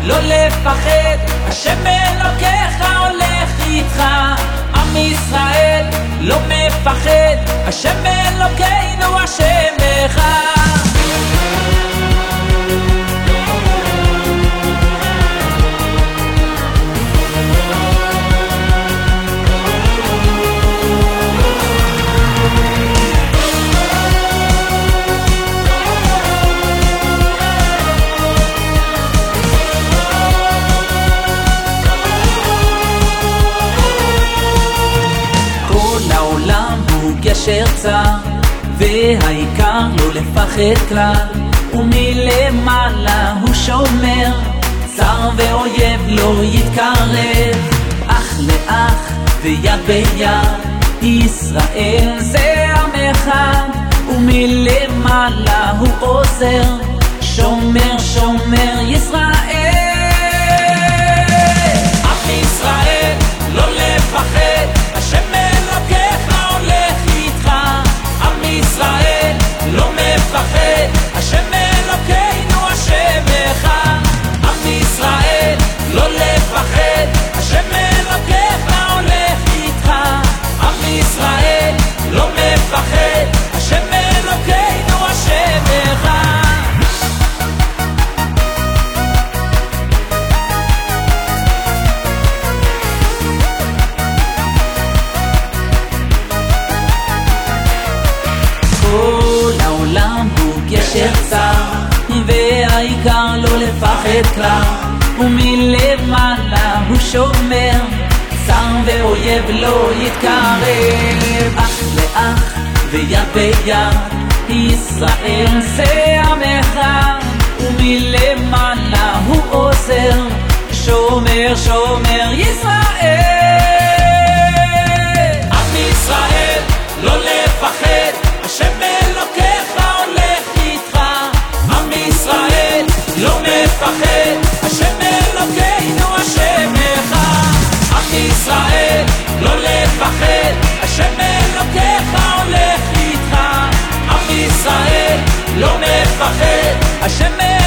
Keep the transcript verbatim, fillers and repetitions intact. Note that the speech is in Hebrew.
לא לפחד, השם אלוקיך הולך איתך. עם ישראל לא מפחד, השם אלוקינו השם אחד. גשר צר, והעיקר לא לפחד כלל, ומלמעלה הוא שומר, צר ואויב לא יתקרב. אח לאח ויד ביד, ישראל זה עם אחד, ומלמעלה הוא עוזר, שומר שומר ישראל. עם ישראל לא לפחד, השם אלוקיך הולך איתך. עם ישראל לא מפחד, השם אלוקינו השם אחד. עם ישראל לא לפחד, השם אלוקיך הולך איתך. עם ישראל לא מפחד, השם אלוקינו השם אחד. כל העולם הוא גשר צר, והעיקר לא לפחד כלל, ומלמעלה הוא שומר, צר ואויב לא יתקרב. אח לאח ויד ביד, ישראל זה עם אחד, ומלמעלה הוא עוזר, שומר שומר ישראל. עם ישראל לא לפחד, השם אלוקיך הולך איתך. עם ישראל לא מפחד, השם אלוקינו השם אחד. עם ישראל לא לפחד, השם אלוקיך הולך איתך. עם ישראל לא מפחד, השם